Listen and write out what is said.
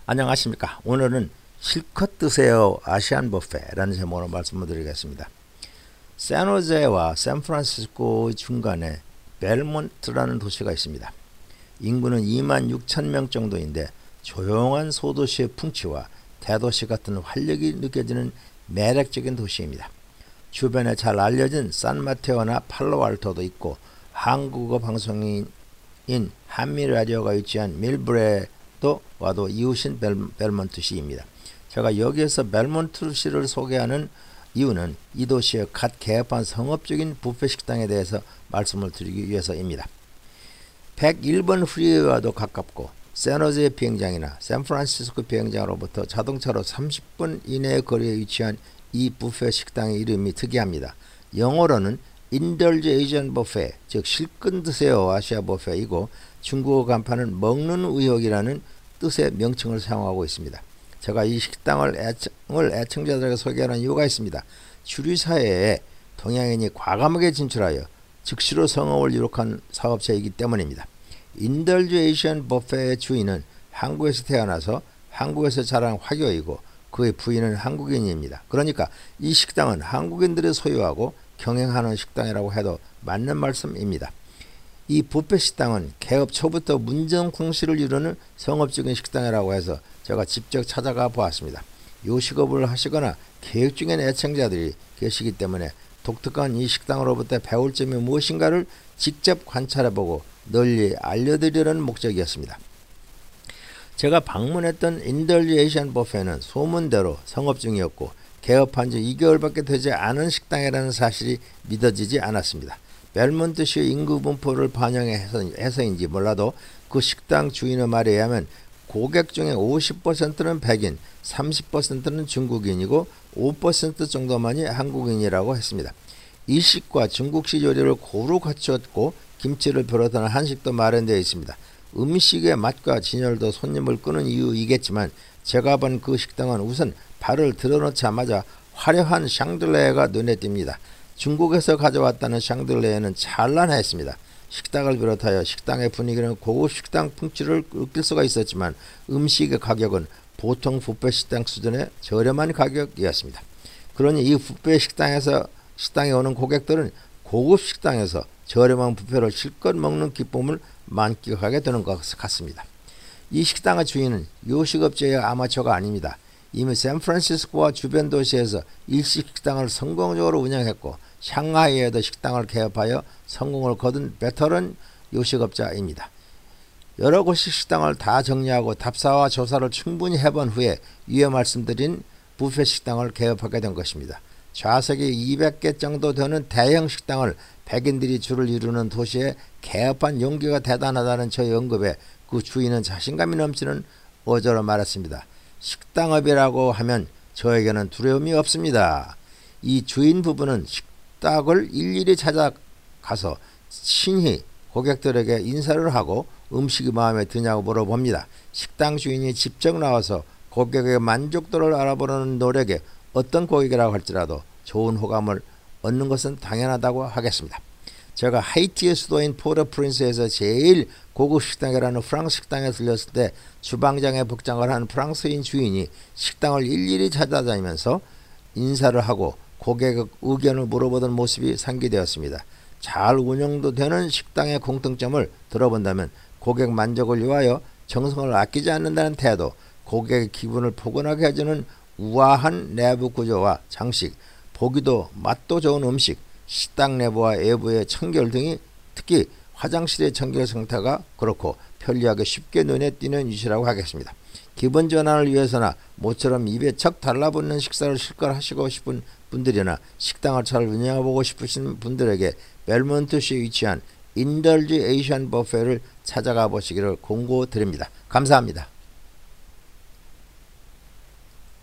안녕하십니까. 오늘은 실컷 드세요 아시안 뷔페라는 제목으로 말씀을 드리겠습니다. 샌호제와 샌프란시스코 중간에 벨몬트라는 도시가 있습니다. 인구는 26,000명 정도인데 조용한 소도시의 풍치와 대도시 같은 활력이 느껴지는 매력적인 도시입니다. 주변에 잘 알려진 산마테오나 팔로알토도 있고 한국어 방송인 한미라디오가 위치한 밀브레도 와도 이웃인 벨몬트시입니다. 제가 여기에서 벨몬트시를 소개하는 이유는 이 도시에 갓 개업한 상업적인 뷔페 식당에 대해서 말씀을 드리기 위해서입니다. 101번 프리웨이와도 가깝고 샌호제 비행장이나 샌프란시스코 비행장으로부터 자동차로 30분 이내의 거리에 위치한 이 뷔페 식당의 이름이 특이합니다. 영어로는 Indulge Asian Buffet, 즉 실컷 드세요 아시아 뷔페이고 중국어 간판은 먹는 의혹이라는 뜻의 명칭을 사용하고 있습니다. 제가 이 식당을 애청자들에게 소개하는 이유가 있습니다. 주류사회에 동양인이 과감하게 진출하여 즉시로 성공을 이룩한 사업체이기 때문입니다. Indulge Asian Buffet의 주인은 한국에서 태어나서 한국에서 자란 화교이고 그의 부인은 한국인입니다. 그러니까 이 식당은 한국인들이 소유하고 경영하는 식당이라고 해도 맞는 말씀입니다. 이 뷔페 식당은 개업 초부터 문정궁시를 이루는 성업적인 식당이라고 해서 제가 직접 찾아가 보았습니다. 요식업을 하시거나 계획 중인 애청자들이 계시기 때문에 독특한 이 식당으로부터 배울 점이 무엇인가를 직접 관찰해보고 널리 알려드리려는 목적이었습니다. 제가 방문했던 Indulge Asian Buffet는 소문대로 성업 중이었고 개업한 지 2개월밖에 되지 않은 식당이라는 사실이 믿어지지 않았습니다. 벨몬트시 인구 분포를 반영해서인지 몰라도 그 식당 주인의 말에 의하면 고객 중에 50%는 백인, 30%는 중국인이고 5% 정도만이 한국인이라고 했습니다. 일식과 중국식 요리를 고루 갖추었고 김치를 비롯한 한식도 마련되어 있습니다. 음식의 맛과 진열도 손님을 끄는 이유이겠지만 제가 본 그 식당은 우선 발을 들어놓자마자 화려한 샹들레가 눈에 띕니다. 중국에서 가져왔다는 샹들레는 찬란했습니다. 식당을 비롯하여 식당의 분위기는 고급 식당 풍치를 느낄 수가 있었지만 음식의 가격은 보통 뷔페 식당 수준의 저렴한 가격이었습니다. 그러니 이 뷔페 식당에 오는 고객들은 고급 식당에서 저렴한 뷔페를 실컷 먹는 기쁨을 만끽하게 되는 것 같습니다. 이 식당의 주인은 요식업체의 아마추어가 아닙니다. 이미 샌프란시스코와 주변 도시에서 일식 식당을 성공적으로 운영했고 샹하이에도 식당을 개업하여 성공을 거둔 베테랑 요식업자입니다. 여러 곳의 식당을 다 정리하고 답사와 조사를 충분히 해본 후에 위에 말씀드린 뷔페 식당을 개업하게 된 것입니다. 좌석이 200개 정도 되는 대형 식당을 백인들이 줄을 이루는 도시에 개업한 용기가 대단하다는 저의 언급에 그 주인은 자신감이 넘치는 어조로 말했습니다. 식당업이라고 하면 저에게는 두려움이 없습니다. 이 주인 부부는 식당을 일일이 찾아가서 친히 고객들에게 인사를 하고 음식이 마음에 드냐고 물어봅니다. 식당 주인이 직접 나와서 고객의 만족도를 알아보는 노력에 어떤 고객이라고 할지라도 좋은 호감을 얻는 것은 당연하다고 하겠습니다. 제가 하이티의 수도인 포르프린스에서 제일 고급 식당이라는 프랑스 식당에 들렸을 때 주방장의 복장을 한 프랑스인 주인이 식당을 일일이 찾아다니면서 인사를 하고 고객의 의견을 물어보던 모습이 상기되었습니다. 잘 운영도 되는 식당의 공통점을 들어본다면 고객 만족을 위하여 정성을 아끼지 않는다는 태도, 고객의 기분을 포근하게 해주는 우아한 내부 구조와 장식, 보기도 맛도 좋은 음식, 식당 내부와 외부의 청결 등이 특히 화장실의 청결 상태가 그렇고 편리하게 쉽게 눈에 띄는 위치라고 하겠습니다. 기분 전환을 위해서나 모처럼 입에 척 달라붙는 식사를 실컷 하시고 싶은 분들이나 식당을 잘 운영해보고 싶으신 분들에게 벨몬트시에 위치한 Indulge Asian Buffet를 찾아가 보시기를 권고드립니다. 감사합니다.